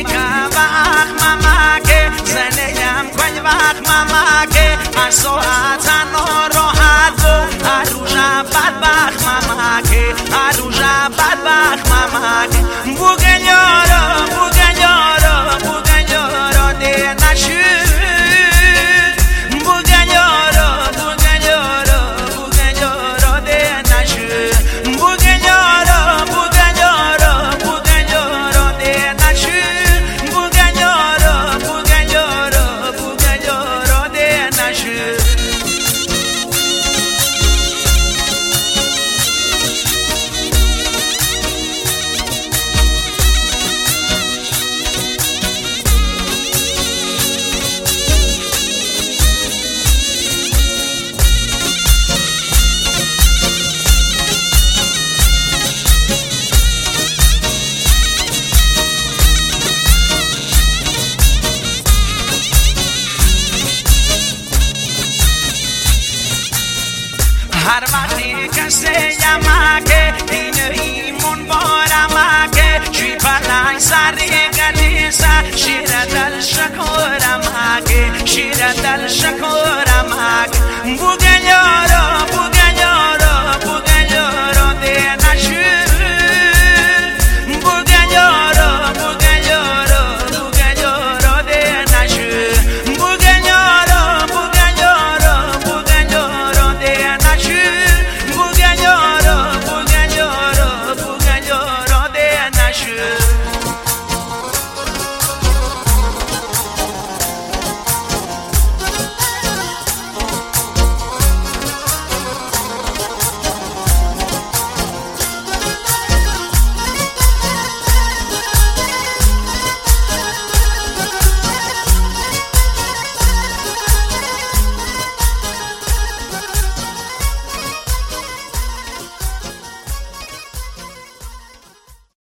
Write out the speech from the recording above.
که وقت ممکه زنیم کن وقت ممکه هر ساعت ناراحت و هر روز بدبخت ممکه هر روز بدبخت ممکه بگن یارا بگن یارا بگن یارا ده نشو بگن یارا بگن یارا بگن یارا ده نشو بگن یارا بگن یارا بگن یارا ده نشو بگن یارا بگن یارا بگن یارا ده نشو هر وقتی کسی یمکه این ایمون بارمکه چی پلنگ سری گلیسه شیر دل شکرمکه شیر دل شکرمکه بگن یارا